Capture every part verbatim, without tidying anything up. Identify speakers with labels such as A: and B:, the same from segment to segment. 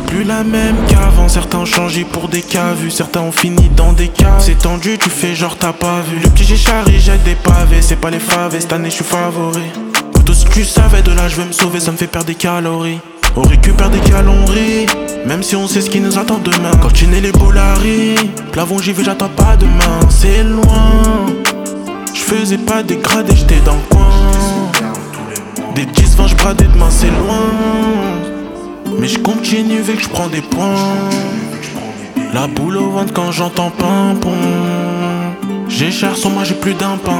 A: plus la même qu'avant. Certains ont changé pour des cas vus, certains ont fini dans des cas. C'est tendu, tu fais genre t'as pas vu. Le petit j'ai charré, jette des pavés. C'est pas les favés, cette année je suis favori. Tout si tu savais, de là je vais me sauver, ça me fait perdre des calories. On récupère des calories, même si on sait ce qui nous attend demain. Quand tu n'es les bolaris, plafond j'y vais, j'attends pas demain. C'est loin, je faisais pas dégradé, j'étais dans le coin. Des dix vingt j'bradais demain, c'est loin. Mais je continue vu que je prends des points. La boule au ventre quand j'entends pimpon. J'ai cher sur moi, j'ai plus d'un pain.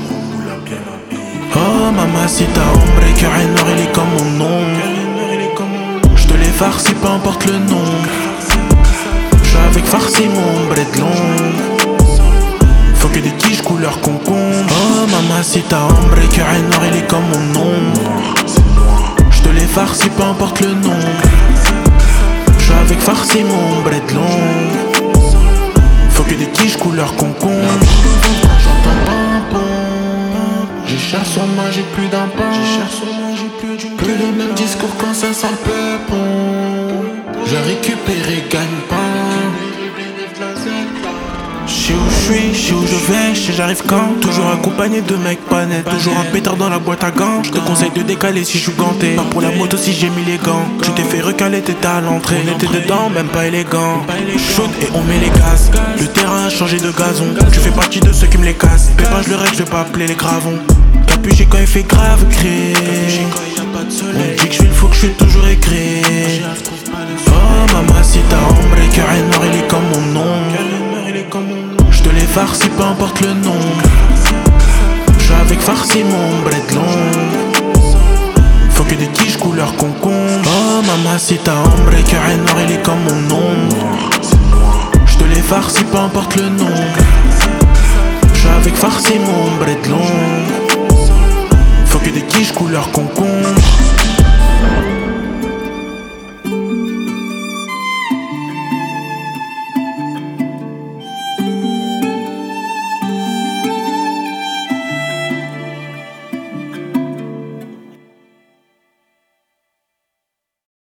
A: Oh mamacita, hombre, cœur et noir, il est comme mon nom. Je te l'ai farci, peu importe le nom. Je suis avec farci, mon ombre est long. Faut que des tiges couleur concombre. Oh mamacita, hombre, cœur et noir, il est comme mon nom. Je te l'ai farci, peu importe le nom. Je suis avec farci, mon ombre est long. Faut que des tiges couleur concombre. J'entends pimpon. J'ai cher sur moi, j'ai plus d'un pain. J'ai cher sur moi, j'ai plus d'une. Plus le même discours quand ça sent le peupon. J'ai récupéré gagne-pain. J'sais où j'suis, j'sais où je vais, j'sais j'arrive quand. Toujours accompagné de mecs pas nets. Toujours un pétard dans la boîte à gants. J'te conseille de décaler si j'suis ganté. Pas pour la moto si j'ai mis les gants. Tu t'es fait recaler, t'étais à l'entrée. On était dedans, même pas élégant. Chaude et on met les gaz. Le terrain a changé de gazon. Tu fais partie de ceux qui me les cassent. Pépage le rêve, j'vais pas appeler les gravons. Capuché quand il fait grave créer. On dit que j'suis le fou, que j'suis toujours écrit. Oh mamacita, hombre, cœur et noir, il est comme mon nom. J'te l'ai farci, peu importe le nom. J'suis avec farci, mon ombre est long. Faut que des tiges couleur concombre. Oh mamacita, hombre, cœur et noir, il est comme mon nom. J'te l'ai farci, peu importe le nom. J'suis avec farci, mon ombre est long. Faut que des tiges couleur concombre.